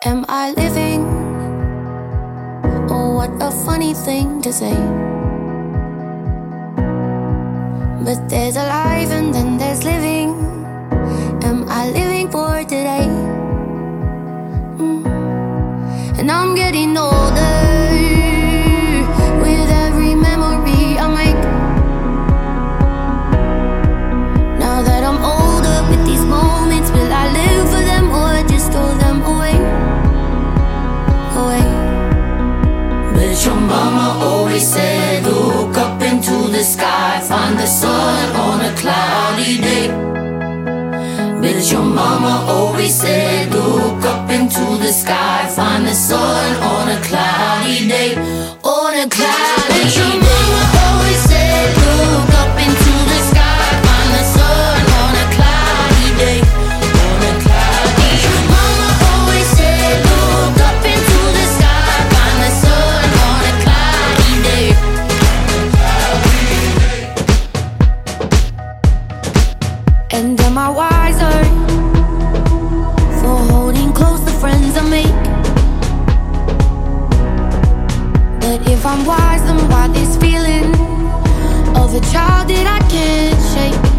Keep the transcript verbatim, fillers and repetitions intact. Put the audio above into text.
Am I living? Oh, what a funny thing to say. But there's alive and then there's living. Am I living for today? Mm. And I'm getting older with every memory I make. Now that I'm older with these moments, will I live for them or just throw them away? Away. But your mama always said, look up into the sky, find the sun on a cloudy day. But your mama always said, look up into the sky, find the sun on a cloudy day. On a cloudy day. But your mama always said, look up into the sky, find the sun on a cloudy day. On a cloudy day. Your mama always said, look up into the sky, find the sun on a cloudy day. And am I wiser for holding close the friends I make? But if I'm wise, then why this feeling of a child that I can't shake?